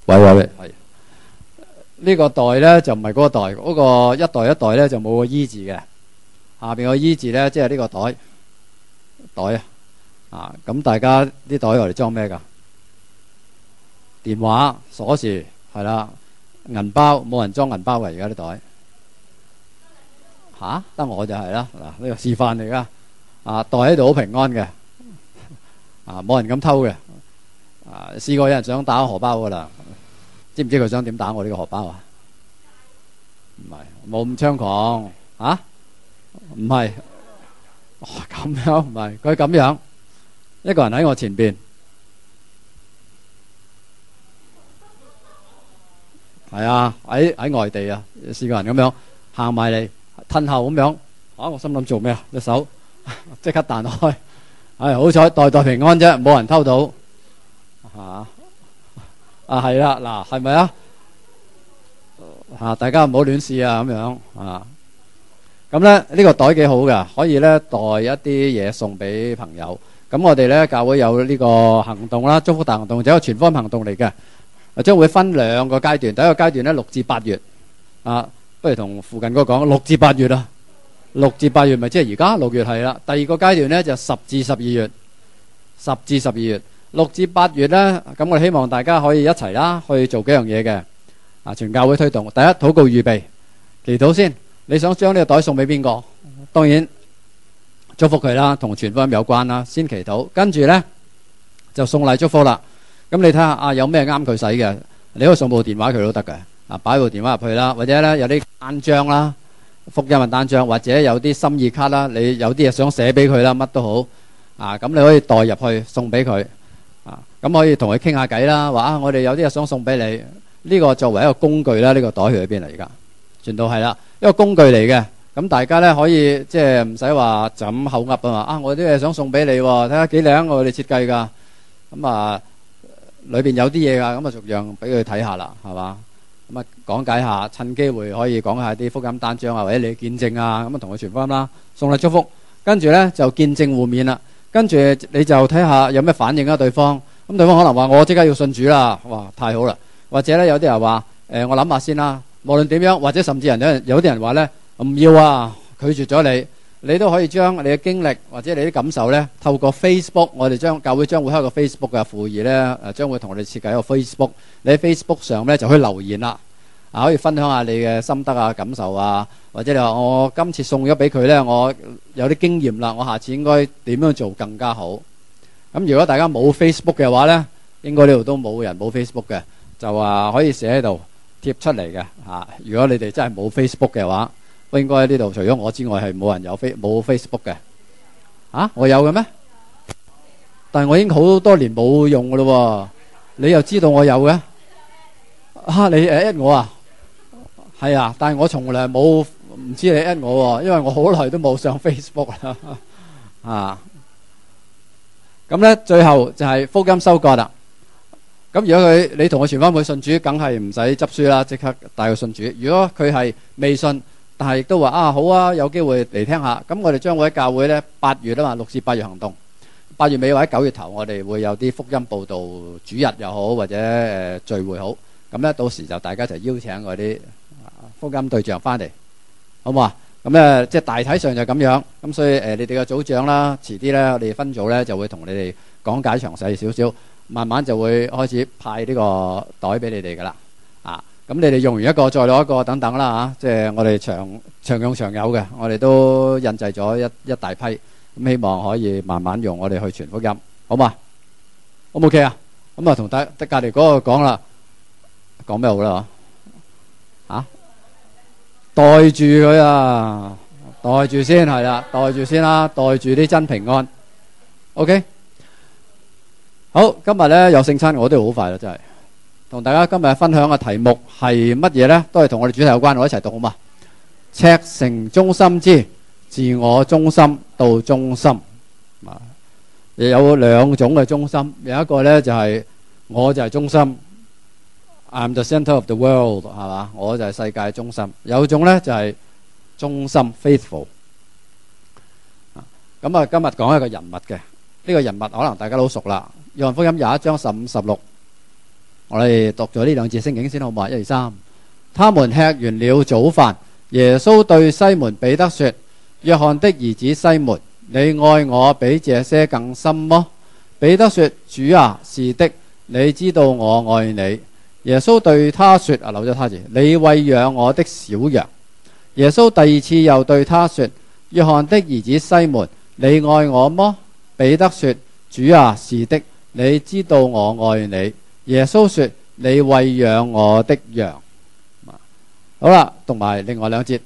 喂，係呢個袋咧就唔係嗰個袋，嗰個一袋一袋咧就冇個 E 字嘅，下邊個 E 字咧即係呢個袋啊，咁大家啲袋嚟裝咩噶？電話、鎖匙係啦，銀包冇人裝銀包嘅而家啲袋嚇，得我就係啦。嗱，呢個示範嚟噶啊，袋喺度好平安嘅啊，冇人敢偷嘅啊。試過有人想打我荷包噶啦，知唔知佢想點打我呢個荷包啊？唔係，冇咁猖狂啊，唔係咁樣，唔係佢咁樣，一個人喺我前邊。係啊，喺外地啊，試過人咁樣行埋嚟，褪後咁樣，我心諗做咩啊？隻手即刻彈開，好彩袋袋平安啫，冇人偷到係啦，嗱係咪啊？大家唔好亂試啊，咁樣咁咧呢個袋幾好噶，可以咧袋一啲嘢送俾朋友。咁我哋咧教會有呢個行動啦，祝福大行動就係一個全方位行動嚟嘅。將會分兩個階段，第一個階段咧6至8月不如同附近嗰個講6至8月啦，6至8月咪即係而家6月係啦。第二個階段咧就10至12月，10至12月，6至8月咧，咁我哋希望大家可以一齊啦去做幾樣嘢嘅全教會推動。第一，禱告預備，祈禱先。你想將呢個袋送俾邊個？當然祝福佢啦，同傳福音有關啦，先祈禱，跟住咧就送禮祝福啦。咁你睇下有咩啱佢使嘅，你可以送部電話佢都得嘅擺部電話入去啦，或者咧有啲單張啦，福音嘅單張，或者有啲心意卡啦，你有啲嘢想寫俾佢啦，乜都好咁你可以代入去送俾佢咁可以同佢傾下偈啦，話我哋有啲嘢想送俾你，呢個作為一個工具啦，呢個袋去邊嚟？而家傳道係啦，一個工具嚟嘅，咁大家咧可以即係唔使話就咁口噏啊嘛，我啲嘢想送俾你，睇下幾靚，我哋設計噶，咁裏邊有啲嘢噶，咁逐樣俾佢睇下啦，係嘛？咁講解下，趁機會可以講下啲福音單張或者你見證咁同佢傳福音啦，送禮祝福，跟住咧就見證互勉啦，跟住你就睇下有咩反應對方，咁對方可能話我即刻要信主啦，哇太好啦，或者咧有啲人話我諗下先啦，無論點樣，或者甚至有啲人話咧唔要啊，拒絕咗你。你都可以將你嘅經歷或者你啲感受咧，透過 Facebook， 我哋教會將會開個 Facebook 嘅附頁咧，將會同我哋設計一個 Facebook。你喺 Facebook 上咧就可以留言啦，可以分享下你嘅心得啊、感受啊，或者你話我今次送咗俾佢咧，我有啲經驗啦，我下次應該點樣做更加好。咁如果大家冇 Facebook 嘅話咧，應該呢度都冇人冇 Facebook 嘅，就話可以寫喺度貼出嚟嘅如果你哋真係冇 Facebook 嘅話。應該喺呢度除咗我之外係冇人冇 Facebook 嘅我有嘅咩？但係我已經好多年冇用噶咯，你又知道我有嘅你 at 我啊？係啊，但係我從來冇唔知你 at 我，因為我好耐都冇上 Facebook 啦咁咧最後就係福音收割啦。咁如果你同佢傳翻去信主，梗係唔使執書啦，即刻帶佢信主。如果佢係未信，但係亦都話好啊，有機會嚟聽下。咁我哋將會喺教會咧8月啊嘛，6至8月行動。8月尾或者9月頭，我哋會有啲福音報道主日又好，或者聚會好。咁咧到時就大家就邀請嗰啲福音對象翻嚟，好唔好啊？咁咧即係大體上就咁樣。咁所以你哋嘅組長啦，遲啲咧我哋分組咧就會同你哋講解詳細少少，慢慢就會開始派呢個袋俾你哋噶啦。咁你哋用完一個再攞一個等等啦即係我哋長用長有嘅，我哋都印製咗一大批，咁希望可以慢慢用我哋去傳福音，好嘛？好唔 OK 啊？咁同隔離嗰個講啦，講咩好啦？袋住佢啊，袋住先係啦，袋住先啦，袋住啲真平安。OK， 好，今日咧有聖餐，我都好快啦，真係。同大家今日分享嘅題目係乜嘢呢？都係同我哋主題有關，我一齊讀好嘛？赤誠中心之自我中心到中心有兩種嘅中心，有一個呢就係我就係中心 ，I'm the center of the world 係嘛？我就係世界中心。有一種呢就係中心 faithful。咁啊，今日講一個人物嘅，呢個人物可能大家都好熟啦。約翰福音21章15、16。 我哋讀咗呢兩節聖經先好嘛？1、2、3。他們吃完了早飯，耶穌對西門彼得說：約翰的兒子西門，你愛我比這些更深麼？彼得說：主啊，是的，你知道我愛你。耶穌對他說：留咗他字，你餵養我的小羊。耶穌第二次又對他說：約翰的兒子西門，你愛我麼？彼得說：主啊，是的，你知道我愛你。耶穌說：你餵養我的羊。好啦，讀埋另外兩節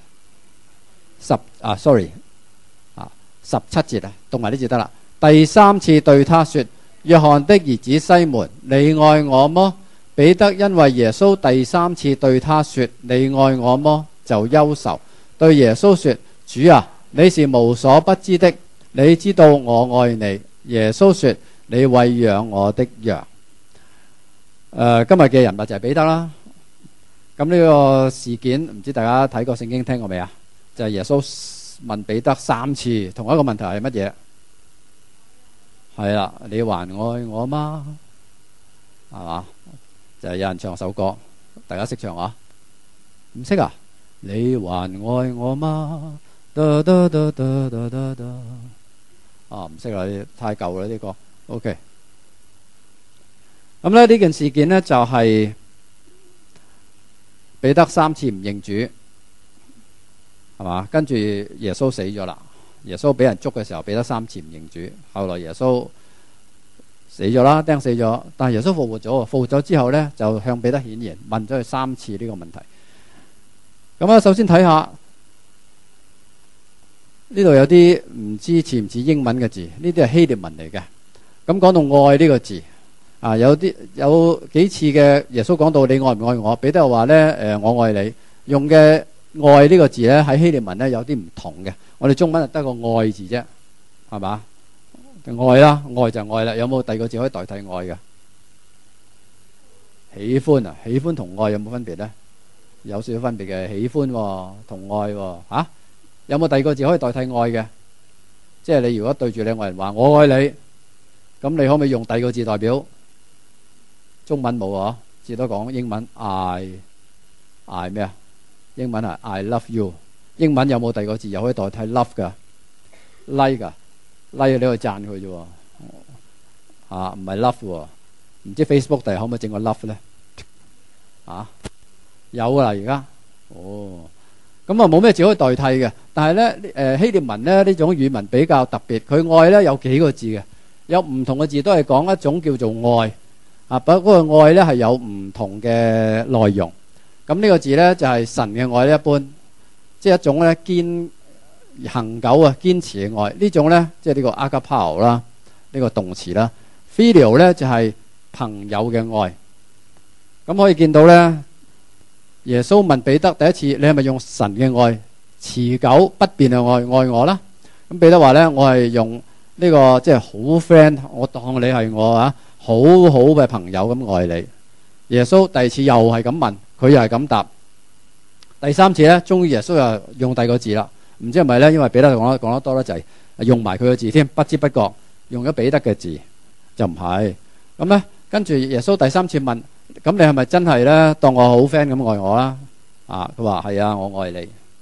，17節啊，讀埋呢節得啦。第三次對他說：約翰的兒子西門，你愛我麼？彼得因為耶穌第三次對他說：你愛我麼？就憂愁，對耶穌說：主啊，你是無所不知的，你知道我愛你。耶穌說：你餵養我的羊。今日嘅人物就係彼得啦。咁呢個事件唔知大家睇過聖經聽過未啊？就係耶穌問彼得3次同一個問題係乜嘢？係啦，你還愛我嗎？係嘛？就係有人唱首歌，大家識唱啊？唔識啊？你還愛我嗎？唔識啦，太舊啦呢個。OK。咁咧呢件事件呢，就係彼得3次唔認主，係嘛？跟住耶穌死咗啦。耶穌俾人捉嘅時候，彼得3次唔認主。後來耶穌死咗啦，釘死咗。但係耶穌復活咗，復活咗之後呢，就向彼得顯現，問咗佢3次呢個問題。咁啊，首先睇下呢度有啲唔知似唔似英文嘅字，呢啲係希臘文嚟嘅。咁講到愛呢個字啊，有幾次嘅耶穌講到你愛唔愛我，彼得又話呢，我愛你。用嘅愛呢個字呢，喺希臘文呢有啲唔同嘅。我哋中文就得個愛字啫，係嘛？愛啦，愛就愛啦。有冇第二個字可以代替愛嘅？喜歡啊，喜歡同愛有冇分別呢？有少少分別嘅，喜歡同愛吓，有冇第二個字可以代替愛嘅？即係你如果對住兩個人話我愛你，咁你可唔可以用第二個字代表？中文冇啊，至多講英文 I 咩啊？英文係 I love you。英文有冇第二個字又可以代替 love 噶？like 噶 like 你可以讚佢啫，唔係 love 喎。唔知 Facebook 第日可唔可以整個 love 咧？有噶啦，而家咁啊冇咩字可以代替嘅。但係咧希臘文咧呢種語文比較特別，佢愛咧有幾個字嘅，有唔同嘅字都係講一種叫做愛不過嗰個愛咧係有唔同嘅內容。咁呢個字咧就係神嘅愛，一般即係一種咧恒久堅持嘅愛。呢種咧即係呢個 agapao 啦，呢個動詞啦。Phileo 咧就係朋友嘅愛。咁可以見到咧，耶穌問彼得第一次，你係咪用神嘅愛持久不變嘅愛我啦？咁彼得話咧，我係用呢個即係好 friend， 我當你係我好好嘅朋友咁愛你。耶穌第二次又係咁問，佢又係咁答。第三次咧，終於耶穌又用第二個字啦。唔知係咪咧？因為彼得講得多咧，就係用埋佢個字添，不知不覺用咗彼得嘅字，就唔係咁咧。跟住耶穌第三次問。咁你係咪真係咧當我好 friend 咁愛我啦？佢話係啊，我愛你。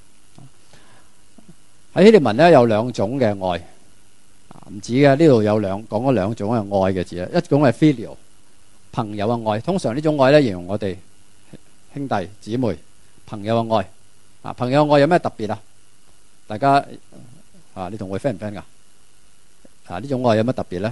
喺希臘文咧有兩種嘅愛，唔止嘅，呢度有講咗兩種嘅愛嘅字。一種係 filial 朋友嘅愛，通常呢種愛咧形容我哋兄弟姊妹朋友嘅愛。朋友嘅愛有咩特別啊？大家你同佢 friend 唔 friend 噶？呢種愛有乜特別咧？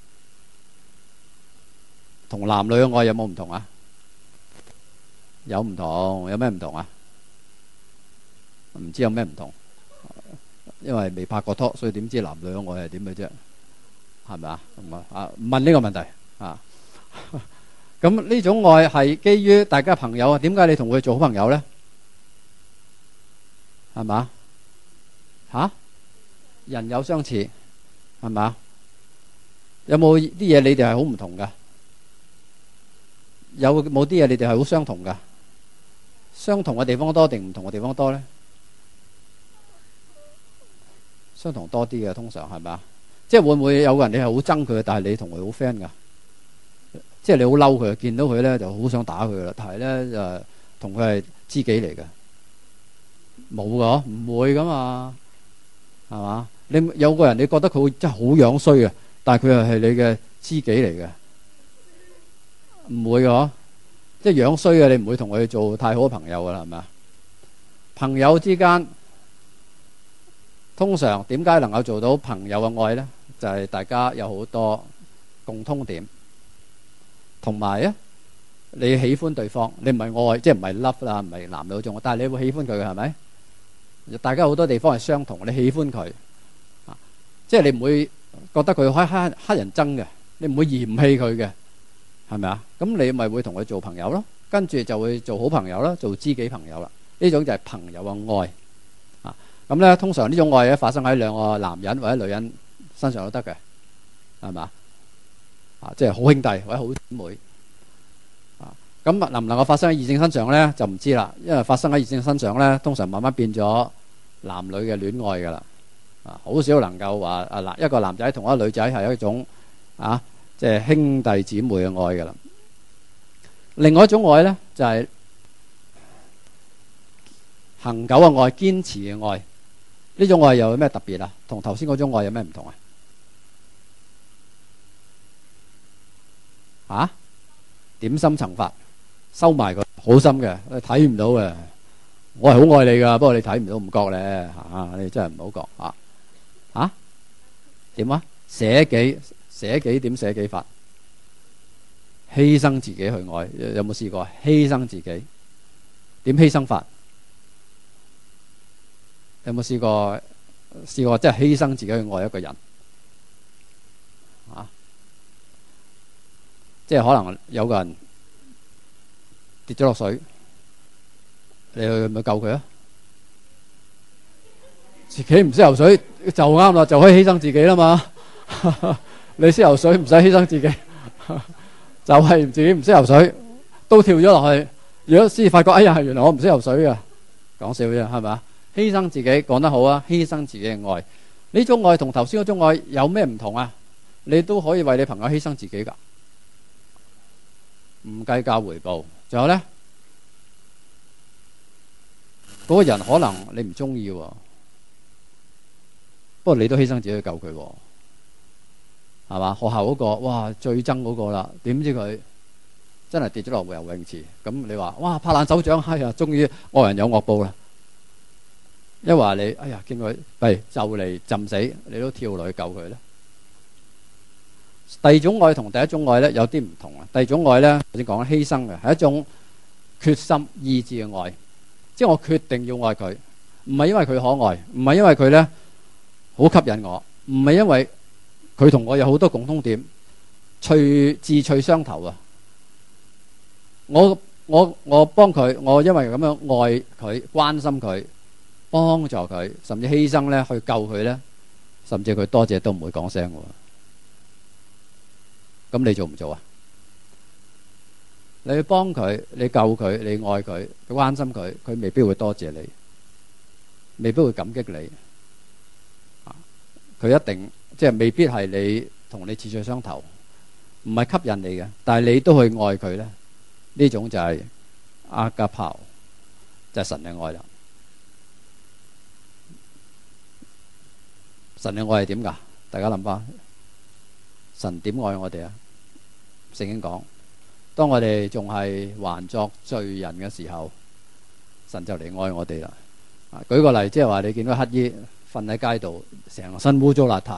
同男女嘅愛有冇唔同啊？有唔同，有咩唔同啊？唔知有咩唔同，因為未拍過拖，所以點知男女嘅愛係點嘅啫？係咪啊？唔問呢個問題咁呢種愛係基於大家朋友啊？點解你同佢做好朋友咧？係嘛？人有相似，係嘛？有冇啲嘢你哋係好唔同噶？有冇啲嘢你哋係好相同噶？相同嘅地方多定唔同嘅地方多呢？相同多啲嘅，通常係咪？即係會唔會有個人你係好憎佢，但係你同佢好 friend 噶？ 即係你好嬲佢，見到佢咧就好想打佢噶啦。但係咧就同佢係知己嚟嘅，冇噶，唔會噶嘛，係嘛？你有個人你覺得佢真係好樣衰嘅，但係佢又係你嘅知己嚟嘅，唔會嘅。即係樣衰嘅，你唔會同佢做太好嘅朋友噶啦，係咪啊？朋友之間通常點解能夠做到朋友嘅愛呢？就係大家有好多共通點，同埋咧你喜歡對方，你唔係愛，即係唔係 love 啦，唔係男女嗰種，但係你會喜歡佢嘅，係咪？大家好多地方係相同，你喜歡佢，即係你唔會覺得佢黑人憎嘅，你唔會嫌棄佢嘅，係咪啊？咁你咪會同佢做朋友咯，跟住就會做好朋友啦，做知己朋友啦。呢種就係朋友嘅愛啊。咁咧通常呢種愛咧發生喺兩個男人或者女人身上都得嘅，係嘛？啊，即係好兄弟或者好姊妹啊。咁能唔能夠發生喺異性身上咧，就唔知啦。因為發生喺異性身上咧，通常慢慢變咗男女嘅戀愛噶啦。啊，好少能夠話一個男仔同一個女仔係一種即係兄弟姊妹嘅愛噶啦。另外一種愛咧就係恆久嘅愛、堅持嘅愛。呢種愛又有咩特別啊？同頭先嗰種愛有咩唔同啊？點心層法，收埋佢，好深嘅，睇唔到嘅。我係好愛你噶，不過你睇唔到，唔覺咧你真係唔好覺點啊？捨己點捨己法？犧牲自己去愛，有冇試過犧牲自己？點犧牲法？有冇試過即係犧牲自己去愛一個人？即係可能有個人跌咗落水，你去咪救佢啊？自己唔識游水就啱啦，就可以犧牲自己啦嘛。你識游水唔使犧牲自己，就係自己唔識游水都跳咗落去。如果先發覺哎呀，原來我唔識游水嘅，講笑啫，係咪啊？犧牲自己講得好啊！犧牲自己嘅愛，呢種愛同頭先嗰種愛有咩唔同啊？你都可以為你朋友犧牲自己噶，唔計較回報。仲有呢，嗰個人可能你唔中意，不過你都犧牲自己去救佢，係嘛？學校嗰個哇最憎嗰個啦，點知佢真係跌咗落游泳池，咁你話哇拍爛手掌，哎呀，終於惡人有惡報啦！一話你哎呀見佢就嚟浸死，你都跳落去救佢咧。第二種愛同第一種愛咧有啲唔同啊。第二種愛咧頭先講犧牲嘅係一種決心意志嘅愛，即係我決定要愛佢，唔係因為佢可愛，唔係因為佢咧好吸引我，唔係因為佢同我有好多共通點，志趣相投啊。我幫佢，我因為咁樣愛佢，關心佢，幫助佢，甚至犧牲咧去救佢咧，甚至佢多謝都唔會講聲喎。咁你做唔做啊？你去幫佢，你救佢，你愛佢，關心佢，佢未必會多謝你，未必會感激你。佢一定即係未必係你同你志趣相投，唔係吸引你嘅，但係你都去愛佢咧。呢種就係阿加拋，就係神嘅愛啦。神嘅愛係點噶？大家諗翻，神點愛我哋啊？聖經講，當我哋仲係還作罪人嘅時候，神就嚟愛我哋啦。舉個例，即係話你見到乞兒瞓喺街度，成身污糟邋遢，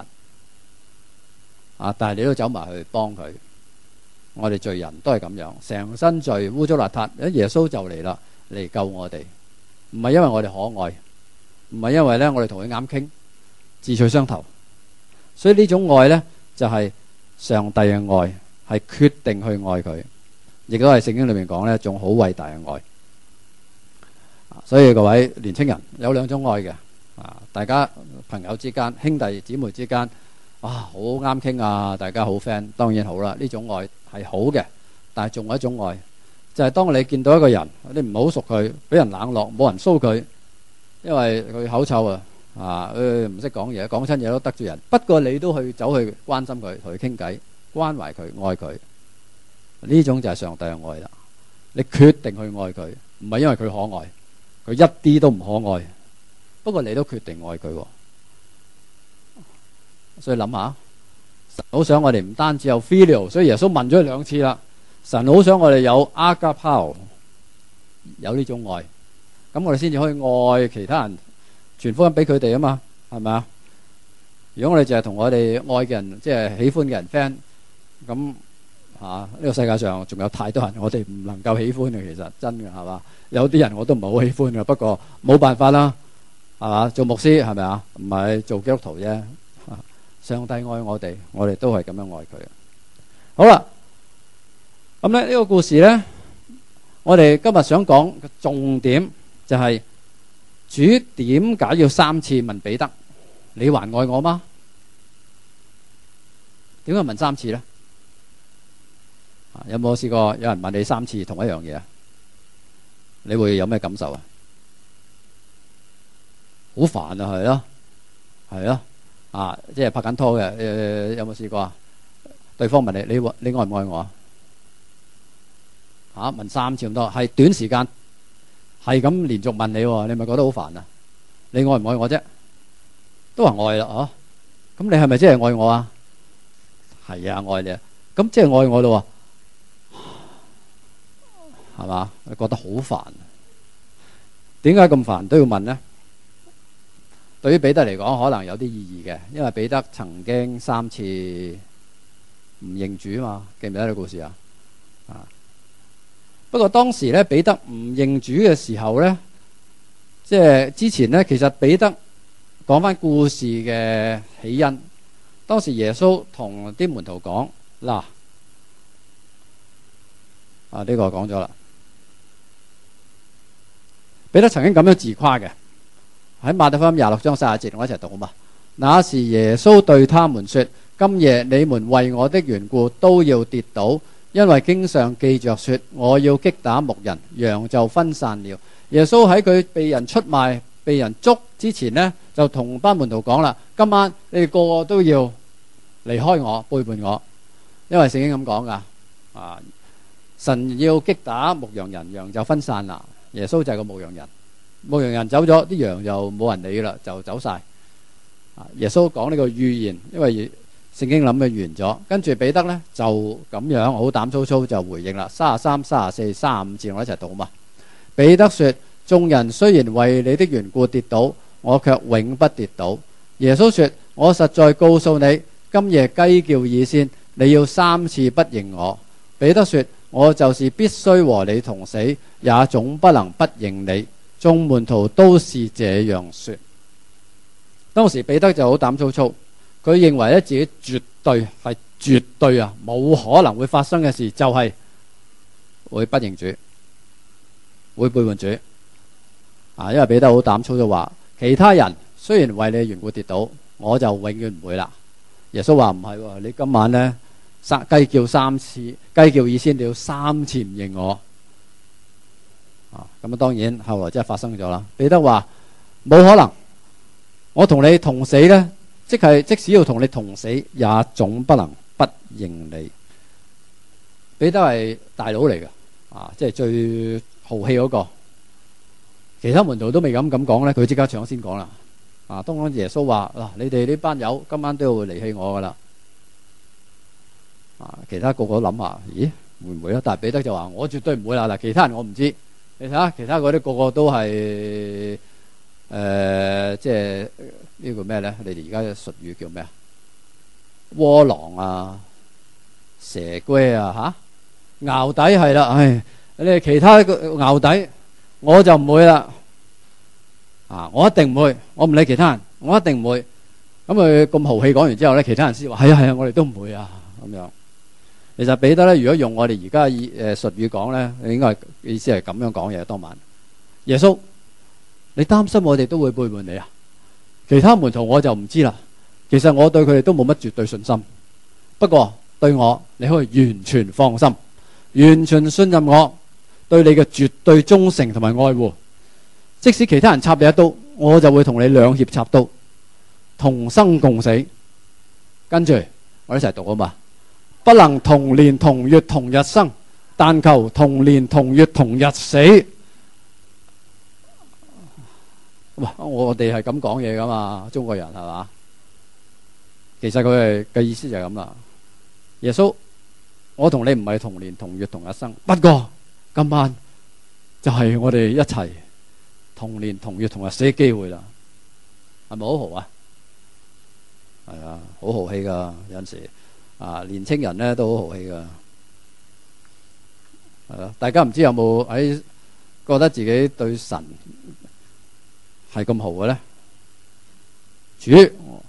但係你都走埋去幫佢。我哋罪人都係咁樣，成身罪污糟邋遢，耶穌就嚟啦，嚟救我哋。唔係因為我哋可愛，唔係因為咧我哋同佢啱傾，志趣相投。所以呢種愛咧就係上帝嘅愛，係決定去愛佢，亦都係聖經裏面講咧一種好偉大嘅愛。所以各位年青人有兩種愛嘅，大家朋友之間、兄弟姊妹之間，好啱傾啊，大家好 friend， 當然好啦，呢種愛係好嘅。但係仲有一種愛，就係當你見到一個人，你唔好熟佢，俾人冷落，冇人騷佢，因為佢口臭唔識講嘢，講親嘢都得罪人。不過你都去走去關心佢，同佢傾偈，關懷佢，愛佢。 呢種就係上帝嘅愛啦。你決定去愛佢，唔係因為佢可愛，佢一啲都唔可愛，不過你都決定愛佢。所以諗下，神好想我哋唔單止有 filial， 所以耶穌問咗2次啦。神好想我哋有 agapao， 有呢種愛，咁我哋先至可以愛其他人，傳福音俾佢哋啊嘛，係咪啊？如果我哋淨係同我哋愛嘅人，即係喜歡嘅人 friend， 咁呢個世界上仲有太多人我哋唔能夠喜歡嘅，其實真嘅係嘛？有啲人我都唔係好喜歡嘅，不過冇辦法啦，係嘛？做牧師係咪啊？唔係做基督徒啫。上帝愛我哋，我哋都係咁樣愛佢。好啦，咁咧呢個故事咧，我哋今日想講嘅重點就係主點解要3次問彼得：你還愛我嗎？點解問3次咧？有冇試過有人問你3次同一樣嘢啊？你會有咩感受啊？好煩啊，係咯，係咯。即係拍緊拖嘅，有冇試過啊？對方問你愛唔愛我啊？問3次咁多，係短時間，係咁連續問你，你咪覺得好煩啊？你愛唔愛我啫？都話愛啦，咁你係咪真係愛我啊？係啊，愛你啊。咁即係愛我咯，係嘛？你覺得好煩，點解咁煩都要問呢？對於彼得嚟講，可能有啲意義嘅，因為彼得曾經3次唔認主啊嘛，記唔記得呢個故事啊？不過當時咧，彼得唔認主嘅時候咧，即係之前咧，其實彼得講翻故事嘅起因。當時耶穌同啲門徒講：嗱，呢個講咗啦。彼得曾經咁樣自誇嘅。喺馬太福音26章30節，我一齊讀好嘛？那時耶穌對他們說：今夜你們為我的緣故都要跌倒，因為經上記着說：我要擊打牧人，羊就分散了。耶穌喺佢被人出賣、被人捉之前呢，就同班門徒講啦：今晚你哋個個都要離開我、背叛我，因為聖經咁講噶。神要擊打牧羊人，羊就分散啦。耶穌就係個牧羊人。牧羊人走咗，啲羊就冇人理啦，就走晒。耶穌講呢個預言，因為聖經諗嘅完咗，跟住彼得呢就咁樣好膽粗粗就回應啦。33、34、35節我一齊讀嘛。彼得說：眾人雖然為你的緣故跌倒，我卻永不跌倒。耶穌說：我實在告訴你，今夜雞叫以先，你要3次不認我。彼得說：我就是必須和你同死，也總不能不認你。眾門徒都是這樣說。當時彼得就好膽粗粗，佢認為咧自己絕對冇可能會發生嘅事，就係會不認主，會背叛主。因為彼得好膽粗就話：其他人雖然為你嘅緣故跌倒，我就永遠唔會啦。耶穌話唔係，你今晚呢，雞叫3次，雞叫以先，你要3次唔認我。咁當然後來真係發生咗啦。彼得話冇可能，我同你同死呢，即使要同你同死，也總不能不認你。彼得係大佬嚟嘅，即係最豪氣嗰個。其他門徒都未敢咁講呢，佢即刻搶先講啦。當耶穌話嗱，你哋呢班友今晚都要離棄我噶啦。其他個個諗下，咦，會唔會啊？但係彼得就話我絕對唔會啦。嗱，其他人我唔知。你睇下，其他嗰啲個個都係即係呢個咩咧？你哋而家嘅術語叫咩啊？窩囊啊，蛇龜啊，淆底係啦。唉，你哋其他淆底，我就唔會啦。我一定唔會，我唔理其他人，我一定唔會。咁佢咁豪氣講完之後咧，其他人先話係啊，我哋都唔會啊，咁樣。其實彼得咧，如果用我哋而家術語講咧，應該意思係咁樣講嘢。當晚耶穌，你擔心我哋都會背叛你啊？其他門徒我就唔知啦。其實我對佢哋都冇乜絕對信心，不過對我你可以完全放心，完全信任我對你嘅絕對忠誠同埋愛護。即使其他人插你一刀，我就會同你兩肋插刀，同生共死。跟住我哋一齊讀啊嘛。 不能同年同月同日生，但求同年同月同日死。哇！我哋係咁講嘢噶嘛，中國人係嘛？其實佢係嘅意思就係咁啦。耶穌，我同你唔係同年同月同日生，不過今晚就係我哋一齊同年同月同日死嘅機會啦。係咪好豪啊？係啊，好豪氣噶。有陣時啊，年青人咧都好豪氣噶。係咯，大家唔知有冇喺覺得自己對神係咁豪嘅咧？主，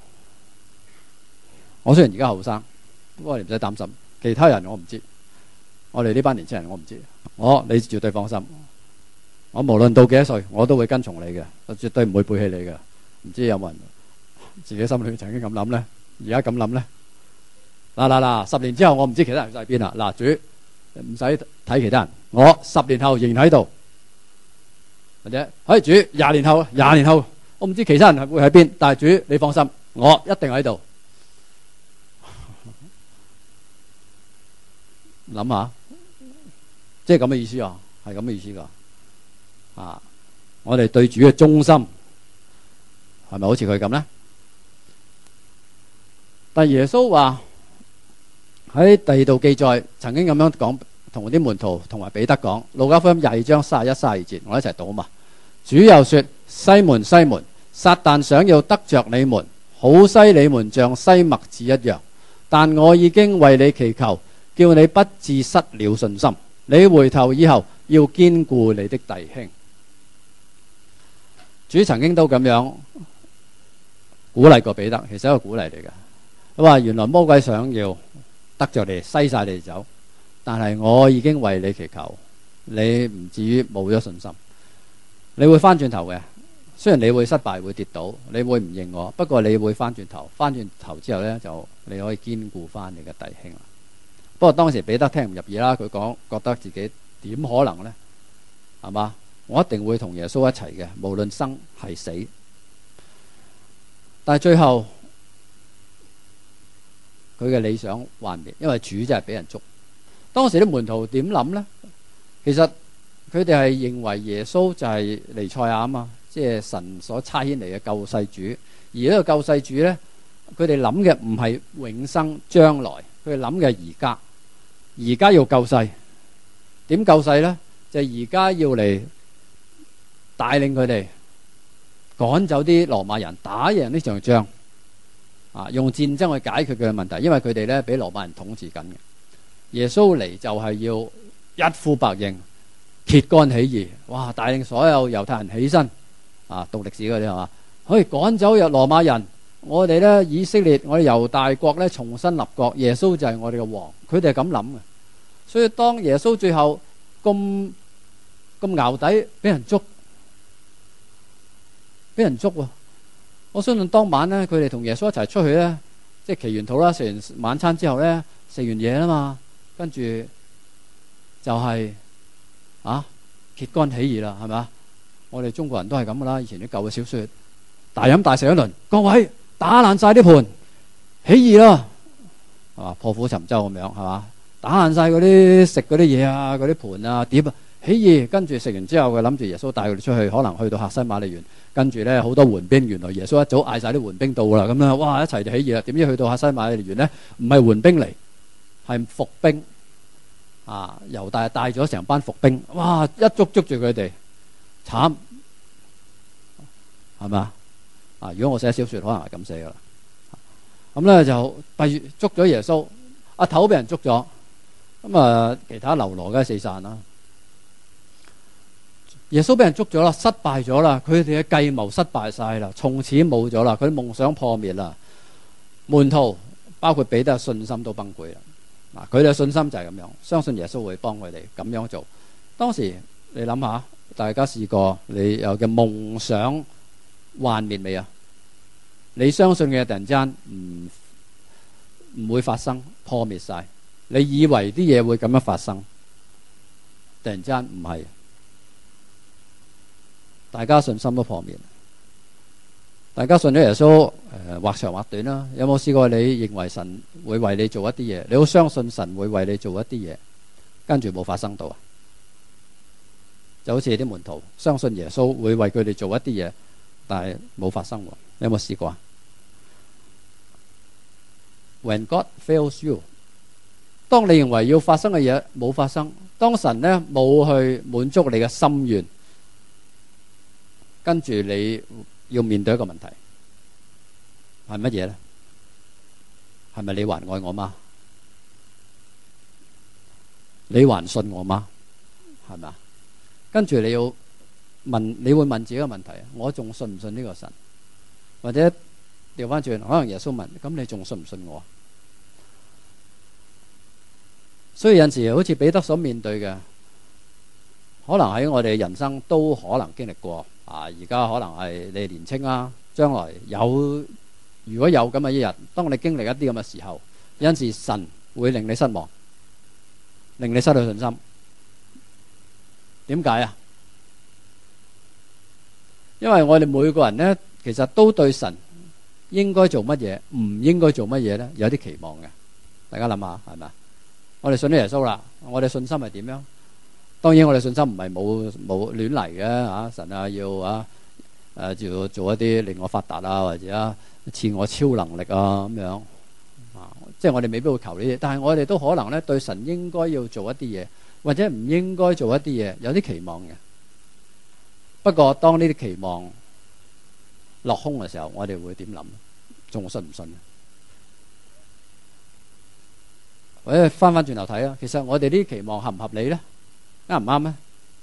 我雖然而家後生，不過你唔使擔心。其他人我唔知，我哋呢班年青人我唔知。你絕對放心，我無論到幾多歲，我都會跟從你嘅，我絕對唔會背棄你嘅。唔知有冇人自己心裏曾經咁諗咧？而家咁諗咧？嗱，10年之後我唔知其他人去晒邊啦。嗱，主唔使睇其他人，我10年後仍然喺度，或者主20年後我唔知其他人係會喺邊，但係主你放心，我一定喺度。諗下，即係咁嘅意思啊，係咁嘅意思噶。我哋對主嘅忠心係咪好似佢咁呢？但耶穌話喺第二度記載，曾經咁樣講，同啲門徒同埋彼得講，路加福音22章31、32節，我一齊讀啊嘛。主又說：西門，西門，撒旦想要得着你們，好篩你們像篩麥子一樣，但我已經為你祈求，叫你不致失了信心。你回頭以後要堅固你的弟兄。主曾經都咁樣鼓勵過彼得，其實係一個鼓勵嚟嘅。佢話原來魔鬼想要得着你，篩晒你走，但係我已經為你祈求，你唔至於冇咗信心。你會翻轉頭嘅，雖然你會失敗會跌倒，你會唔認我，不過你會翻轉頭。翻轉頭之後呢，就你可以堅固翻你嘅弟兄啦。不過當時彼得聽唔入耳啦，佢講覺得自己點可能呢？係嘛？我一定會同耶穌一齊嘅，無論生係死。但係最後佢嘅理想幻滅，因為主真係俾人捉。當時啲門徒點諗呢？其實佢哋係認為耶穌就係彌賽亞啊嘛，即係神所差遣嚟嘅救世主。而呢個救世主呢，佢哋諗嘅唔係永生將來，佢哋諗嘅係而家要救世。點救世呢？就係而家要嚟帶領佢哋趕走啲羅馬人，打贏呢場仗用戰爭去解決佢嘅問題。因為佢哋咧俾羅馬人統治緊嘅。耶穌嚟就係要一呼百應，揭竿起義，哇！帶領所有猶太人起身讀歷史嗰啲係嘛，可以趕走入羅馬人。我哋咧以色列，我哋猶大國咧重新立國，耶穌就係我哋嘅王。佢哋係咁諗嘅。所以當耶穌最後咁淆底俾人捉喎，我相信當晚咧佢哋同耶穌一齊出去咧，即係祈完禱啦，食完晚餐之後咧，食完嘢啦嘛，跟住就係揭竿起義啦，係咪？我哋中國人都係咁噶啦，以前啲舊嘅小說，大飲大食一輪，各位打爛晒啲盤，起義啦，係嘛？破釜沉舟咁樣，係嘛？打爛晒嗰啲食嗰啲嘢啊，嗰啲盤啊碟啊，起義。跟住食完之後，佢諗住耶穌帶佢哋出去，可能去到客西馬尼園，跟住咧好多援兵。原來耶穌一早嗌晒啲援兵到啦，咁咧哇一齊就起義啦。點知去到客西馬尼園咧，唔係援兵嚟，係伏兵猶大帶咗成班伏兵，哇一捉住佢哋，慘係嘛？如果我寫小說，可能係咁寫噶啦。咁咧就被捉咗耶穌，阿頭俾人捉咗。咁其他流羅梗係四散啦。耶穌俾人捉咗啦，失敗咗啦，佢哋嘅計謀失敗晒啦，從此冇咗啦，佢夢想破滅啦。門徒包括彼得嘅信心都崩潰啦。佢哋嘅信心就係咁樣，相信耶穌會幫佢哋咁樣做。當時你諗下，大家試過你有嘅夢想幻滅未啊？你相信嘅突然間唔會發生，破滅晒。你以為啲嘢會咁樣發生，突然間唔係，大家信心都破滅。 大家信咗耶穌，或長或短啦，有冇試過你認為神會為你做一啲嘢，你好相信神會為你做一啲嘢，跟住冇發生到啊？就好似啲門徒相信耶穌會為佢哋做一啲嘢，但係冇發生喎。有冇試過啊？When God fails you， 當你認為要發生嘅嘢冇發生，當神呢冇去滿足你嘅心願，跟住你要面對一個問題，係乜嘢呢？係咪你還愛我嗎？你還信我嗎？係咪啊？跟住你要問，你會問自己個問題：我仲信唔信呢個神？或者調翻轉，可能耶穌問：咁你仲信唔信我？所以有陣時好似彼得所面對嘅，可能喺我哋人生都可能經歷過啊！而家可能係你年青啦，將來如果有咁嘅一日，當你經歷一啲咁嘅時候，有陣時神會令你失望，令你失去信心。點解啊？因為我哋每個人呢，其實都對神應該做乜嘢，唔應該做乜嘢呢，有啲期望嘅。大家諗下，係咪？我哋信咗耶穌啦，我哋信心係點樣？當然我哋信心唔係冇亂嚟嘅嚇。神啊，要做一啲令我發達啊，或者賜我超能力啊咁樣啊，即係我哋未必會求呢啲，但係我哋都可能咧對神應該要做一啲嘢，或者唔應該做一啲嘢，有啲期望嘅。不過當呢啲期望落空嘅時候，我哋會點諗？仲信唔信？或者翻轉頭睇啊，其實我哋呢啲期望合唔合理呢？啱唔啱呢？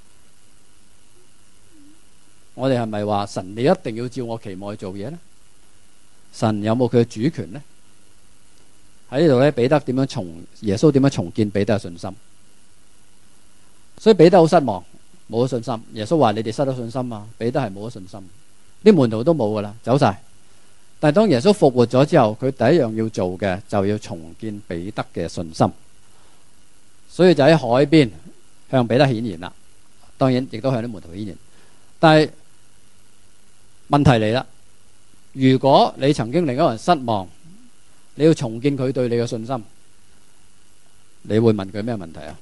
我哋係咪話神你一定要照我期望去做嘢呢？神有冇佢嘅主權呢？喺呢度咧，彼得點樣耶穌點樣重建彼得嘅信心？所以彼得好失望，冇咗信心。耶穌話你哋失咗信心啊，彼得係冇咗信心，啲門徒都冇噶啦，走晒。但係當耶穌復活咗之後，佢第一樣要做嘅就要重建彼得嘅信心，所以就喺海邊向彼得顯現啦。當然亦都向啲門徒顯現。但係問題嚟啦，如果你曾經令一個人失望，你要重建佢對你嘅信心，你會問佢咩問題啊？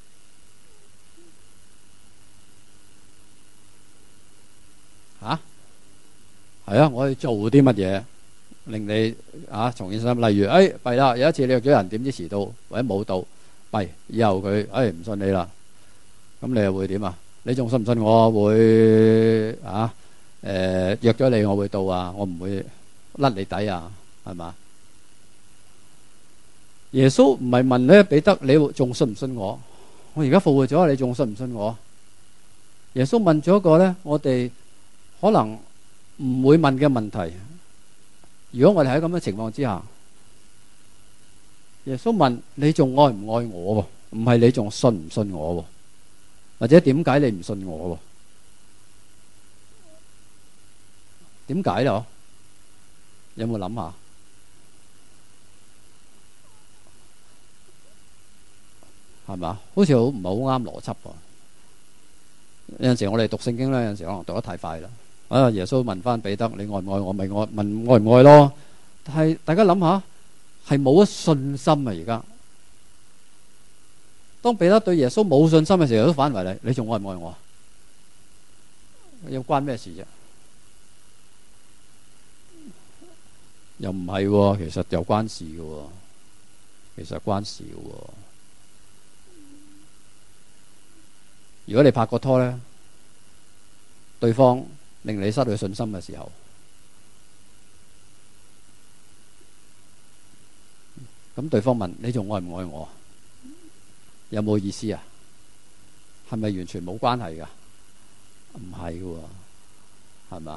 吓？係啊，我去做啲乜嘢令你重建信心？例如弊啦，有一次你約咗人，點知遲到或者冇到，弊，以後佢唔信你啦，咁你又會點啊？你仲信唔信我會約咗你我會到啊？我唔會甩你底啊？係嘛？耶穌唔係問咧彼得，你仲信唔信我？我而家復活咗，你仲信唔信我？耶穌問咗一個咧，我哋可能唔會問嘅問題。如果我哋喺咁嘅情況之下，耶穌問你仲愛唔愛我？唔係你仲信唔信我？或者點解你唔信我？點解咧？有冇諗下？係嘛？好似唔係好啱邏輯喎。有陣時我哋讀聖經咧，有陣時可能讀得太快啦。耶穌問翻彼得：你愛唔愛我？咪問愛唔愛咯？但係大家諗下，係冇咗信心啊！而家當彼得對耶穌冇信心嘅時候，都反為你仲愛唔愛我？有關咩事啫？又唔係喎，其實有關事嘅喎，其實關事嘅喎。如果你拍過拖咧，對方令你失去信心嘅時候，咁對方問你仲愛唔愛我？有冇意思啊？係咪完全冇關係噶？唔係嘅喎，係嘛？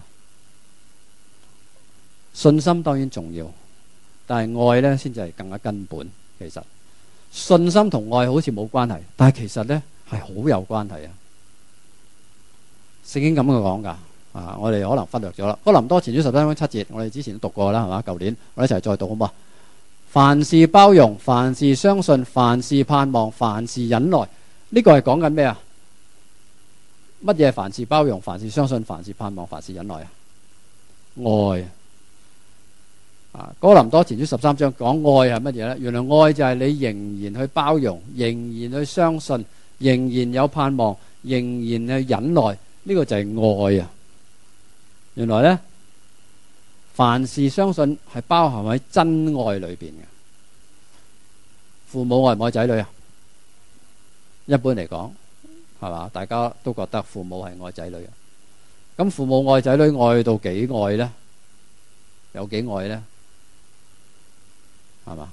信心當然重要，但係愛咧先至係更加根本。其實信心同愛好似冇關係，但係其實咧係好有關係啊！聖經咁樣講噶，我哋可能忽略咗啦。哥林多前書13章7節，我哋之前都讀過啦，係嘛？舊年我哋一齊再讀好嘛？凡事包容，凡事相信，凡事盼望，凡事忍耐。呢個係講緊咩啊？乜嘢？凡事包容，凡事相信，凡事盼望，凡事忍耐啊？ 愛啊。哥林多前書13章講愛係乜嘢呢？原來愛就係你仍然去包容，仍然去相信，仍然有盼望，仍然去忍耐，呢個就係愛啊。原來呢，凡事相信係包含喺真愛裏邊嘅。父母愛唔愛仔女啊？一般嚟講係嘛，大家都覺得父母係愛仔女嘅。咁父母愛仔女愛到幾愛呢？有幾愛呢？係嘛？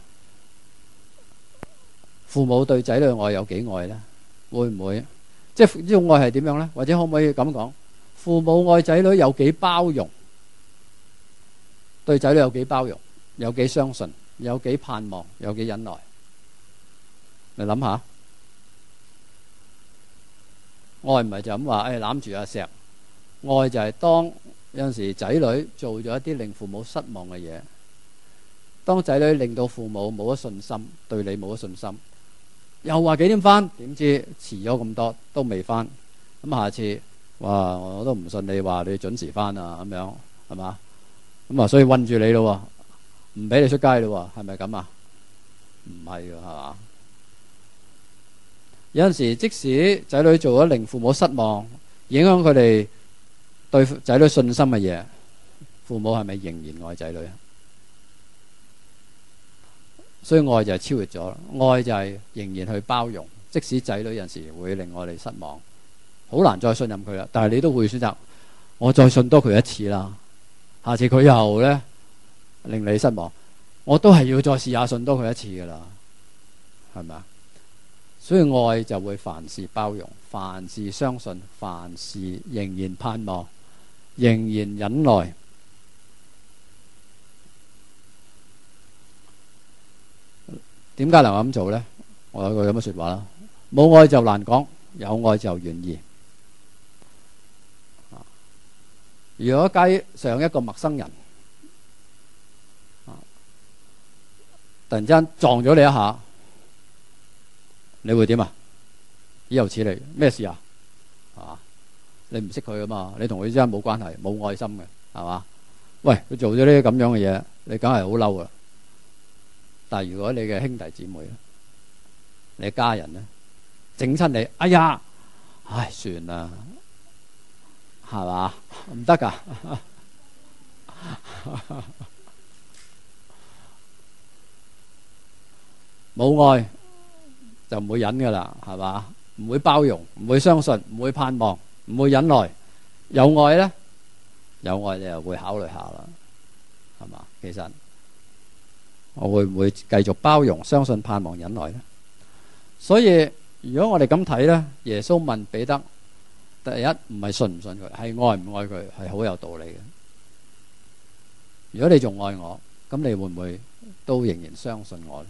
父母對仔女愛有幾愛呢？會唔會即係呢種愛係點樣呢？或者可唔可以咁講？父母愛仔女有幾包容？對仔女有幾包容？有幾相信？有幾盼望？有幾忍耐？你諗下，愛唔係就咁話，攬住阿石。愛就係當有陣時仔女做咗一啲令父母失望嘅嘢，當仔女令到父母冇咗信心，對你冇咗信心，又話幾點返，點知遲咗咁多都未返，咁下次哇我都唔信你話你準時返啊，咁樣係嘛？咁啊所以韞住你咯，唔俾你出街咯，係咪咁啊？唔係㗎，係嘛？有陣時即使仔女做咗令父母失望，影響佢哋對仔女信心嘅嘢，父母係咪仍然愛仔女啊？所以愛就係超越咗，愛就係仍然去包容，即使仔女有陣時會令我哋失望，好難再信任佢啦，但係你都會選擇我再信多佢一次啦，下次佢又呢令你失望，我都係要再試下信多佢一次噶啦，係咪啊？所以愛就會凡事包容，凡事相信，凡事仍然盼望，仍然忍耐。點解能夠咁做呢？我有個咁嘅說話啦，冇愛就難講，有愛就願意。如果街上一個陌生人突然之間撞咗你一下，你會點啊？豈有此理，咩事啊？你唔識佢噶嘛？你同佢之間冇關係，冇愛心嘅，係嘛？喂，佢做咗呢啲咁樣嘅嘢，你梗係好嬲噶。但係如果你嘅兄弟姊妹，你家人呢，整親你，哎呀，唉，算啦，係嘛？唔得噶，冇愛就唔會忍噶啦，係嘛？唔會包容，唔會相信，唔會盼望，唔會忍耐。有愛呢？有愛你又會考慮下啦，係嘛？其實我會唔會繼續包容、相信、盼望、忍耐呢？所以如果我哋咁睇呢，耶穌問彼得，第一唔係信唔信佢，係愛唔愛佢，係好有道理嘅。如果你仲愛我，咁你會唔會都仍然相信我呢？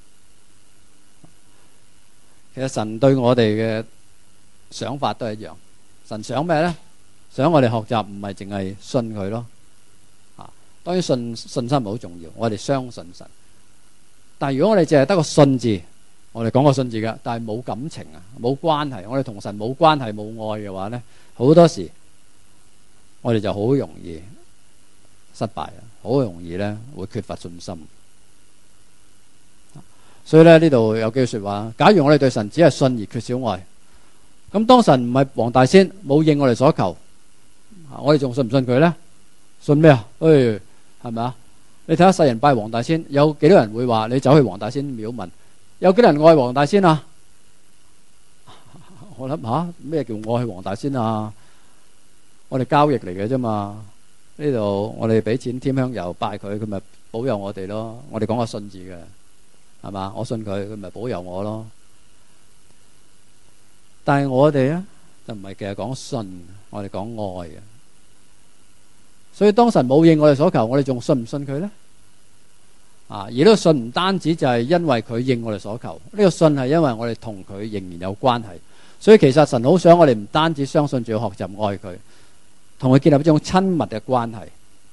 其實神對我哋嘅想法都係一樣。神想咩呢？想我哋學習唔係淨係信佢咯。當然信心好重要，我哋相信神。但係如果我哋淨係得個信字，我哋講個信字嘅，但係冇感情啊，冇關係，我哋同神冇關係冇愛嘅話呢，好多時我哋就好容易失敗啊，好容易呢會缺乏信心。所以呢度有幾句說話，假如我哋對神只係信而缺少愛，咁當神唔係黃大仙，冇應我哋所求，我哋仲信唔信佢呢？信咩啊？係咪啊？你睇下世人拜黃大仙，有幾多人會話你走去黃大仙廟問？有幾多人愛黃大仙啊？我諗下咩叫愛黃大仙啊？我哋交易嚟嘅啫嘛。呢度我哋俾錢添香油拜佢，佢咪保佑我哋咯。我哋講個信字嘅，係嘛？我信佢，佢咪保佑我咯。但係我哋呢，就唔係淨係講信，我哋講愛嘅。所以當神冇應我哋所求，我哋仲信唔信佢呢？而呢個信唔單止就係因為佢應我哋所求，呢個信係因為我哋同佢仍然有關係。所以其實神好想我哋唔單止相信，仲要學習愛佢，同佢建立一種親密嘅關係。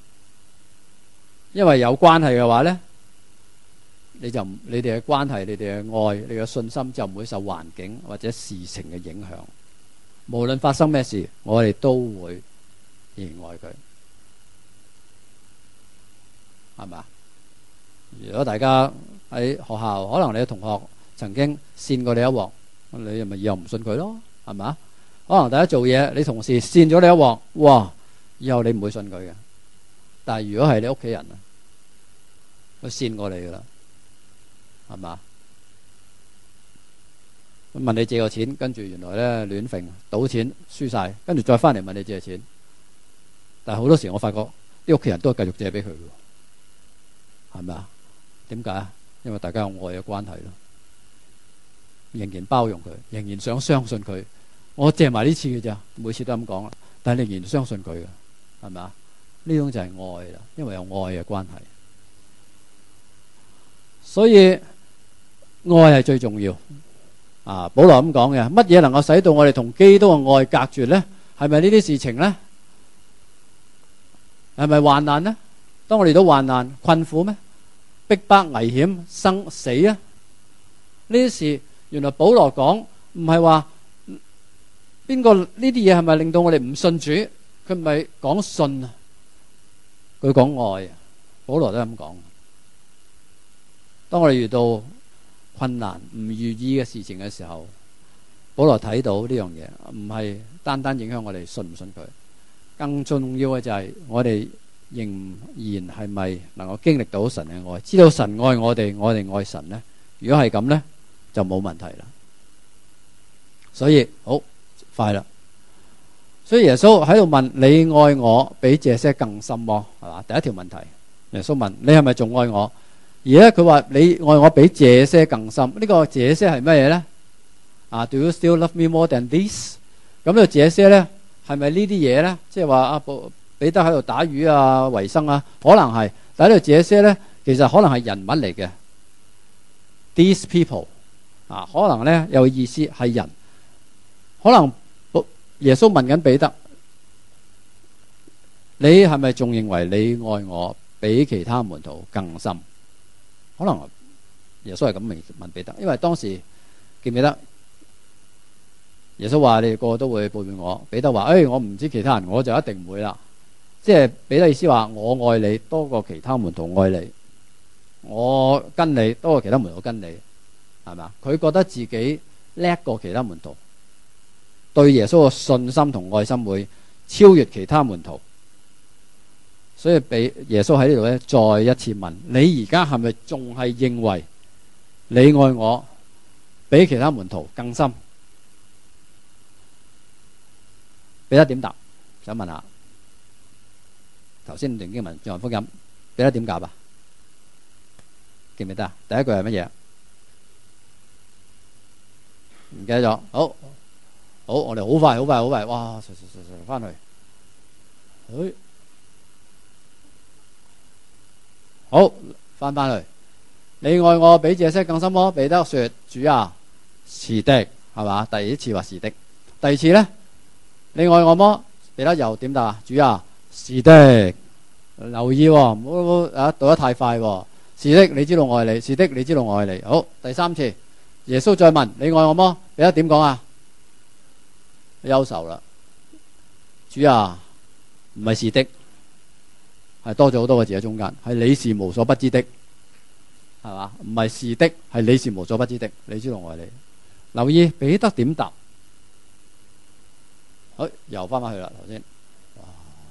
因為有關係嘅話呢，你哋嘅關係、你哋嘅愛、你嘅信心就唔會受環境或者事情嘅影響。無論發生咩事，我哋都會仍然愛佢。 係咪啊？如果大家喺學校，可能你嘅同學曾經跣過你一鑊，你係咪以後唔信佢咯？係咪啊？可能大家做嘢，你同事跣咗你一鑊，哇！以後你唔會信佢嘅。但係如果係你屋企人啊，佢跣過你噶啦，係嘛？問你借個錢，跟住原來咧亂揈賭錢輸晒，跟住再翻嚟問你借錢。但係好多時我發覺啲屋企人都係繼續借俾佢嘅，係咪啊？點解啊？因為大家有愛嘅關係咯，仍然包容佢，仍然想相信佢。我借埋呢次嘅咋，每次都咁講啦，但係你仍然相信佢嘅，係咪啊？呢種就係愛啦，因為有愛嘅關係，所以愛係最重要。啊，保羅咁講嘅，乜嘢能夠使到我哋同基督嘅愛隔絕呢？係咪呢啲事情呢？係咪患難呢？當我哋遇到患難、困苦咩？逼迫、危險、生死啊！呢啲事原來保羅講唔係話邊個呢啲嘢係咪令到我哋唔信主？佢唔係講信啊，佢講愛啊。保羅都係咁講。當我哋遇到困難唔如意嘅事情嘅時候，保羅睇到呢樣嘢唔係單單影響我哋信唔信佢，更重要嘅就係我哋仍然係咪能夠經歷到神嘅愛，知道神愛我哋，我哋愛神呢？如果係咁呢，就冇問題啦。所以好快啦。所以耶穌喺度問，你愛我比這些更深麼？係嘛？第一條問題，耶穌問你係咪仲愛我？而咧佢話你愛我比這些更深，呢個這些係乜嘢咧？啊 ，Do you still love me more than this？ 咁呢個這些咧係咪呢啲嘢咧？即係話阿彼得喺度打魚啊，維生啊，可能係。但係呢個這些咧，其實可能係人物嚟嘅。These people 啊，可能咧有意思係人。可能耶穌問緊彼得，你係咪仲認為你愛我比其他門徒更深？可能耶穌係咁問彼得，因為當時記唔記得耶穌話你哋個個都會背叛我。彼得話：我唔知其他人，我就一定唔會啦。即係彼得意思話，我愛你多過其他門徒愛你，我跟你多過其他門徒跟你，係咪啊？佢覺得自己叻過其他門徒，對耶穌嘅信心同愛心會超越其他門徒。所以俾耶穌喺呢度咧，再一次問你：而家係咪仲係認為你愛我比其他門徒更深？彼得點答？想問下頭先段經文《約翰福音》，彼得點答啊？記唔記得啊？第一句係乜嘢？唔記得咗。好，我哋好快，哇！翻去，好，翻去。你愛我比這些更深麼？彼得說：主啊，是的，係嘛？第一次話是的。第二次呢？你愛我麼？彼得又點答啊？主啊，是的。留意喎，唔好讀得太快喎。是的，你知道我愛你。是的，你知道我愛你。好，第三次，耶穌再問：你愛我麼？彼得點講啊？憂愁啦。主啊，唔係是的。係多咗好多個字喺中間，係你是無所不知的，係嘛？唔係是的，係你是無所不知的。你知道我愛你。留意彼得點答？好，又翻返去啦，頭先。哇，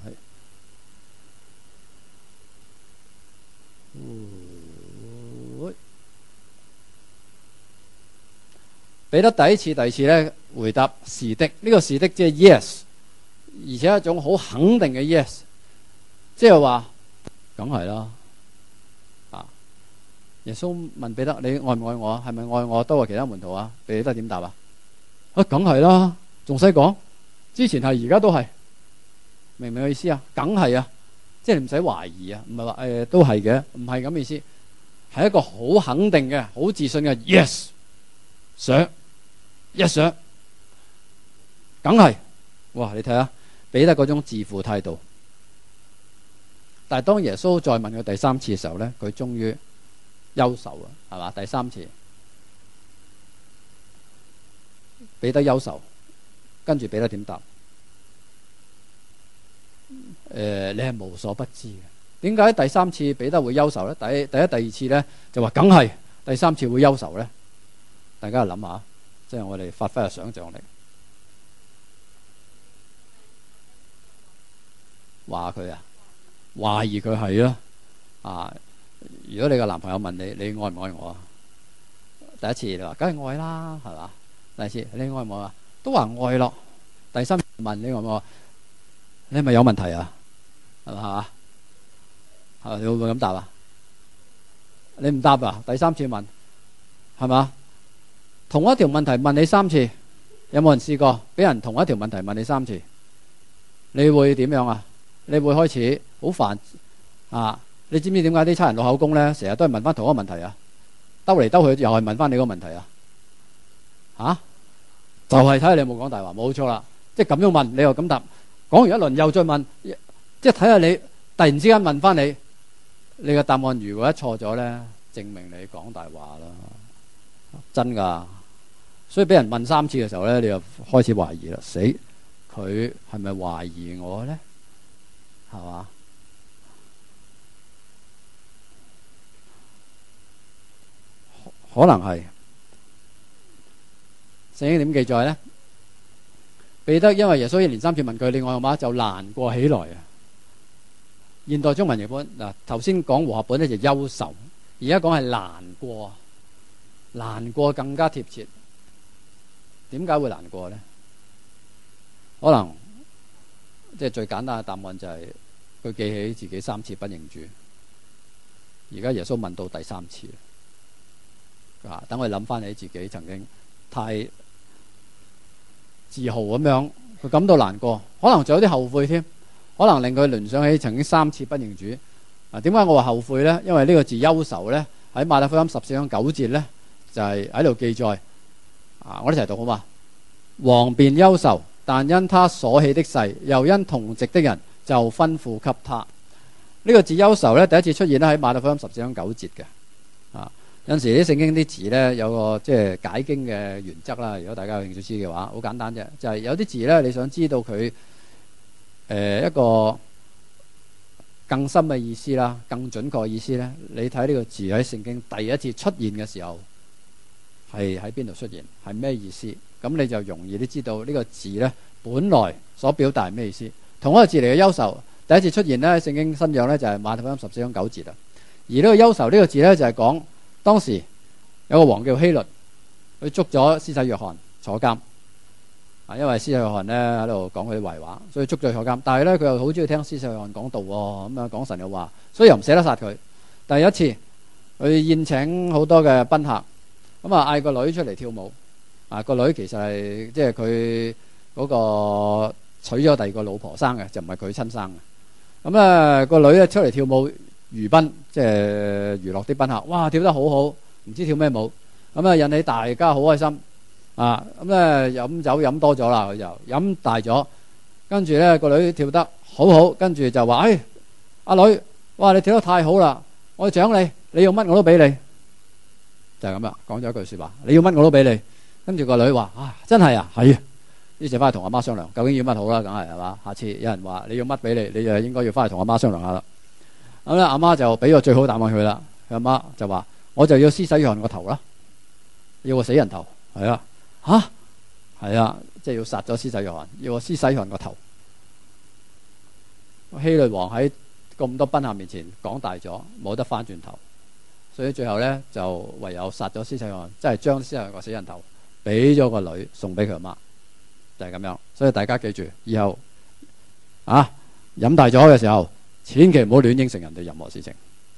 彼得第一次、第二次咧回答是的，呢個是的即係 yes， 而且一種好肯定嘅 yes。即係話，梗係啦。啊，耶穌問彼得：你愛唔愛我啊？係咪愛我多過其他門徒啊？彼得點答啊？梗係啦，仲使講？之前係，而家都係，明唔明我意思啊？梗係啊，即係你唔使懷疑啊，唔係話都係嘅，唔係咁意思，係一個好肯定嘅、好自信嘅 yes， 上一上，梗係。哇！你睇下彼得嗰種自負態度。但係當耶穌再問佢第三次嘅時候咧，佢終於憂愁啦，係嘛？第三次彼得憂愁，跟住彼得點答？你係無所不知嘅， 點解第三次彼得會憂愁呢？第一、第二次呢就話梗係，第三次會憂愁呢？大家諗下，即係我哋發揮下想像力，話佢啊，懷疑佢係咯啊！如果你個男朋友問你，你愛唔愛我啊？第一次你話梗係愛啦，係嘛？第二次你愛唔愛啊？都話愛咯。第三次問你愛唔愛，你係咪有問題啊？係嘛？係你會唔會咁答啊？你唔答啊？第三次問係嘛？同一條問題問你3次，有冇人試過俾人同一條問題問你3次？你會點樣啊？你會開始好煩啊！你知唔知點解啲差人落口供咧，成日都係問翻同一個問題啊？兜嚟兜去又係問翻你個問題啊？吓，就係睇下你有冇講大話，冇錯啦。即係咁樣問，你又咁答，講完一輪又再問，即係睇下你突然之間問翻你嘅答案，如果一錯咗咧，證明你講大話啦，真噶。所以俾人問3次嘅時候咧，你又開始懷疑啦，死，佢係咪懷疑我咧？係嘛？可能係。聖經點記載呢？彼得因為耶穌一連3次問佢你愛我嗎，就難過起來啊！現代中文譯本嗱，頭先講和合本呢就憂愁，而家講係難過，難過更加貼切。點解會難過呢？可能即係最簡單嘅答案就係佢記起自己3次不認主，而家耶穌問到第3次啊！等佢諗翻起自己曾經太自豪咁樣，佢感到難過，可能仲有啲後悔添，可能令佢聯想起曾經3次不認主。啊，點解我話後悔呢？因為呢個字憂愁呢，喺馬太福音14章9節呢，就係喺度記載啊！我哋一齊讀好嘛？王便憂愁，但因他所起的誓，又因同席的人，就吩咐給他。呢個字憂愁呢，第一次出現咧喺馬太福音14章9節嘅。啊，有陣時啲聖經啲字呢，有個即係解經嘅原則啦。如果大家有興趣知嘅話，好簡單啫，就係有啲字呢，你想知道佢一個更深嘅意思啦，更準確嘅意思呢，你睇呢個字喺聖經第一次出現嘅時候係喺邊度出現，係咩意思？咁你就容易啲知道呢個字呢，本來所表達係咩意思。同一個字嚟嘅憂愁，第一次出現呢，喺聖經新約呢，就係馬太福音14章9節啦。而呢個憂愁呢個字呢，就係講當時有個王叫希律，佢捉咗施洗約翰坐監啊，因為施洗約翰呢喺度講佢啲壞話，所以捉咗坐監。但係呢，佢又好中意聽施洗約翰講道喎，咁啊講神嘅話，所以又唔捨得殺佢。第一次佢宴請好多嘅賓客，咁啊嗌個女出嚟跳舞。啊，個女其實係即係佢嗰個娶咗第二個老婆生嘅，就唔係佢親生嘅。咁咧個女咧出嚟跳舞娛賓，即係娛樂啲賓客。哇，跳得好好，唔知跳咩舞。咁啊引起大家好開心。啊，咁咧飲酒飲多咗啦，佢就飲大咗。跟住咧個女跳得好好，跟住就話：阿女，哇你跳得太好啦，我要獎你，你要乜我都俾你。就係咁啦，講咗一句説話，你要乜我都俾你。跟住個女話：真係啊，係啊！於是翻去同阿媽商量，究竟要乜好啦？梗係嘛？下次有人話你要乜俾你，你就應該要翻去同阿媽商量下啦。咁咧，阿媽就俾個最好答案佢啦。佢阿媽就話：我就要施洗約翰個頭啦，要個死人頭。係啊，係啊，即係要殺咗施洗約翰，要個施洗約翰個頭。希律王喺咁多賓客面前講大咗，冇得翻轉頭，所以最後咧就唯有殺咗施洗約翰，即係將施洗約翰個死人頭俾咗個女送俾佢阿媽，就係咁樣。所以大家記住，以後飲大咗嘅時候，千祈唔好亂應承人哋任何事情。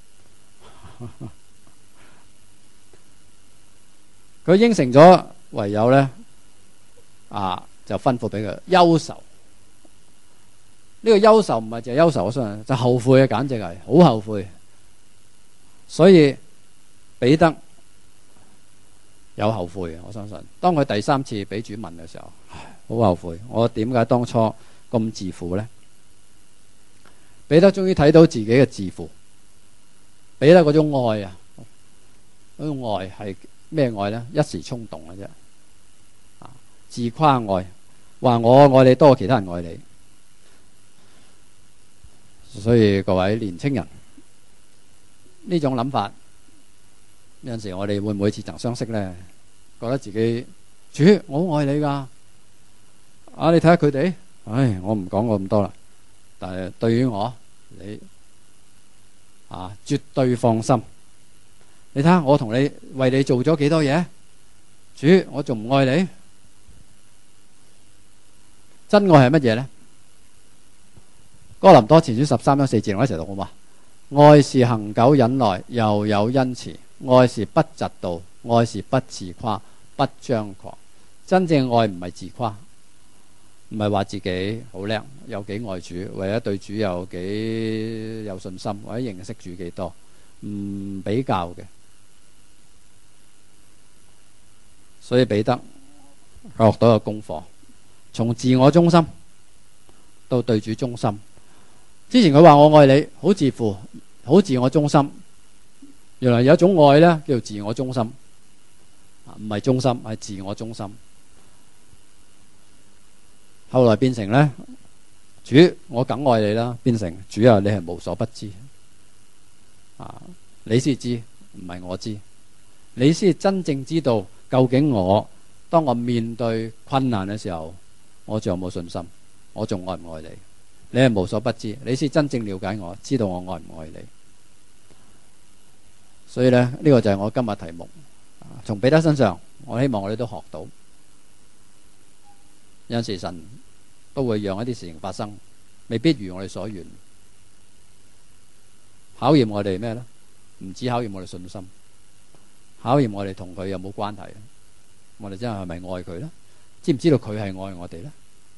佢應承咗，唯有咧就吩咐俾佢憂愁。呢個憂愁唔係淨係憂愁，我相信就後悔嘅，簡直係好後悔。所以彼得有後悔，我相信。當佢第3次俾主問嘅時候，好後悔，我點解當初咁自負呢？彼得終於睇到自己嘅自負，彼得嗰種愛啊，嗰種愛係咩愛呢？一時衝動嘅啫，自誇愛，話我愛你多過其他人愛你。 所以各位年青人，呢種諗法有陣時我哋會唔會似曾相識呢？覺得自己主，我好愛你噶。你睇下佢哋，我唔講我咁多啦。但係對於我，你絕對放心。你睇下我同你為你做咗幾多嘢，主，我仲唔愛你？真愛係乜嘢呢？哥林多前書13章4節，我一齊讀好嘛？愛是恒久忍耐，又有恩慈；愛是不嫉妒，愛是不自誇，不張狂。真正愛唔係自誇，唔係話自己好叻，有幾愛主，或者對主有幾有信心，或者認識主幾多，唔比較嘅。所以彼得學到一個功課，從自我中心到對主忠心。之前佢話我愛你，好自負，好自我中心。原來有一種愛呢，叫做自我中心，唔係忠心，係自我中心。後來變成呢，主，我梗愛你啦，變成主啊，你係無所不知，你先知，唔係我知，你先真正知道究竟當我面對困難嘅時候，我仲有冇信心，我仲愛唔愛你？你係無所不知，你先真正了解我，知道我愛唔愛你。所以呢個就係我今日題目。從彼得身上，我希望我哋都學到，有陣時神都會讓一啲事情發生，未必如我哋所願。考驗我哋咩呢？唔止考驗我哋信心，考驗我哋同佢有冇關係。我哋真係咪愛佢呢？知唔知道佢係愛我哋呢？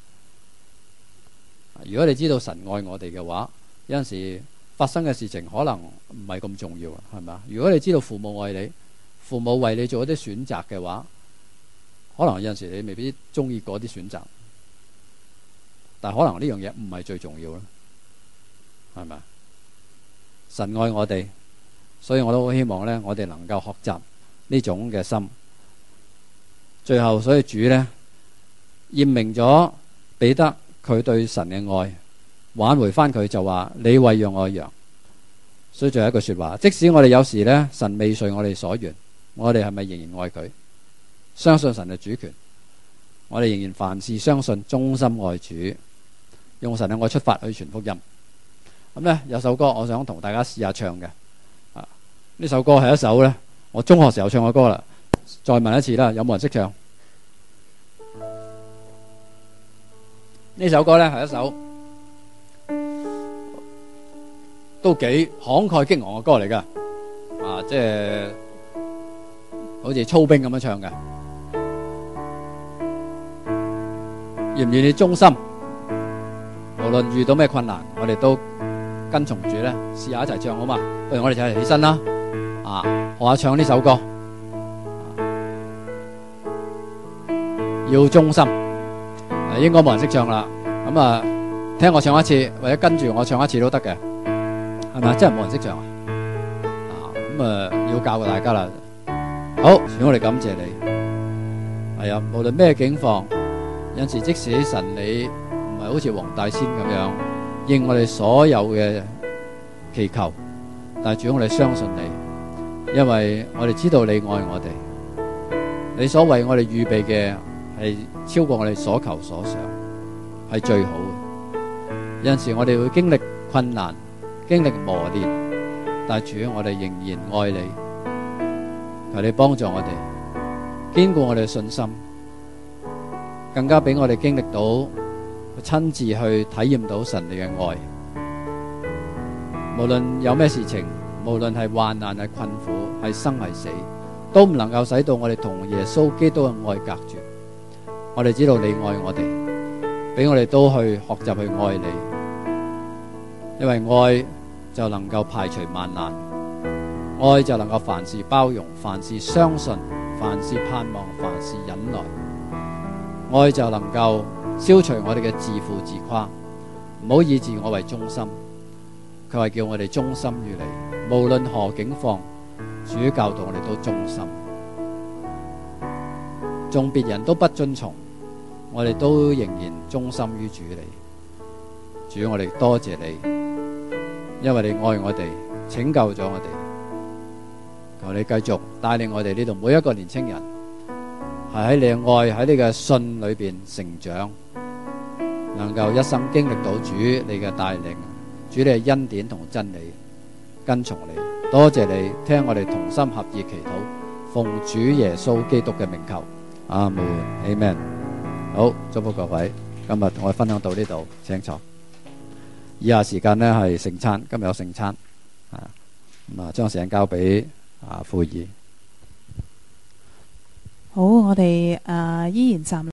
如果你知道神愛我哋嘅話，有陣時發生嘅事情可能唔係咁重要，係咪？如果你知道父母愛你，父母為你做一啲選擇嘅話，可能有陣時你未必中意嗰啲選擇，但係可能呢樣嘢唔係最重要啦，係咪？神愛我哋，所以我都好希望呢，我哋能夠學習呢種嘅心。最後，所以主呢驗明咗彼得佢對神嘅愛，挽回翻佢就話：你餵養我羊。所以最後一句說話，即使我哋有時呢，神未遂我哋所願，我哋係咪仍然愛佢？相信神嘅主權，我哋仍然凡事相信，忠心愛主，用神嘅愛出發去傳福音。咁呢，有首歌我想同大家試下唱嘅。呢首歌係一首呢，我中學時候唱嘅歌啦。再問一次啦，有冇人識唱？呢首歌呢係一首都幾慷慨激昂嘅歌嚟噶，即係好似操兵咁樣唱嘅。願唔願意忠心？無論遇到咩困難，我哋都跟從主呢，試下一齊唱好嘛？不如我哋一齊起身啦，學下唱呢首歌。要忠心，應該冇人識唱啦。咁聽我唱一次，或者跟住我唱一次都得嘅，係咪？真係冇人識唱啊！要教過大家啦。好，主，我哋感謝你。係啊，無論咩境況，有時即使神你唔係好似黃大仙咁樣應我哋所有嘅祈求，但係主，我哋相信你，因為我哋知道你愛我哋，你所為我哋預備嘅係超過我哋所求所想，係最好嘅。有陣時我哋會經歷困難，經歷磨練，但係主，我哋仍然愛你，求你幫助我哋，堅固我哋嘅信心，更加俾我哋經歷到親自去體驗到神你嘅愛。無論有咩事情，無論係患難係困苦係生係死，都唔能夠使到我哋同耶穌基督嘅愛隔絕。我哋知道你愛我哋，俾我哋都去學習去愛你，因為愛就能夠排除萬難，愛就能夠凡事包容，凡事相信，凡事盼望，凡事忍耐，愛就能夠消除我哋嘅自負自誇，唔好以自我為中心。佢係叫我哋忠心於你，無論何境況，主教導我哋都忠心。縱別人都不遵從，我哋都仍然忠心於主你。主，我哋多謝你， 因為你愛我哋，拯救咗我哋。求你繼續帶領我哋呢度每一個年青人，係喺你嘅愛喺你嘅信裏邊成長，能夠一生經歷到主你嘅帶領，主你嘅恩典同真理，跟從你。多謝你聽我哋同心合意祈禱，奉主耶穌基督嘅名求，阿門 Amen。好，祝福各位。今日我哋分享到呢度，請坐。以下時間呢係聖餐，今日有聖餐，咁啊將時間交俾傅儀。 好，我哋依然站。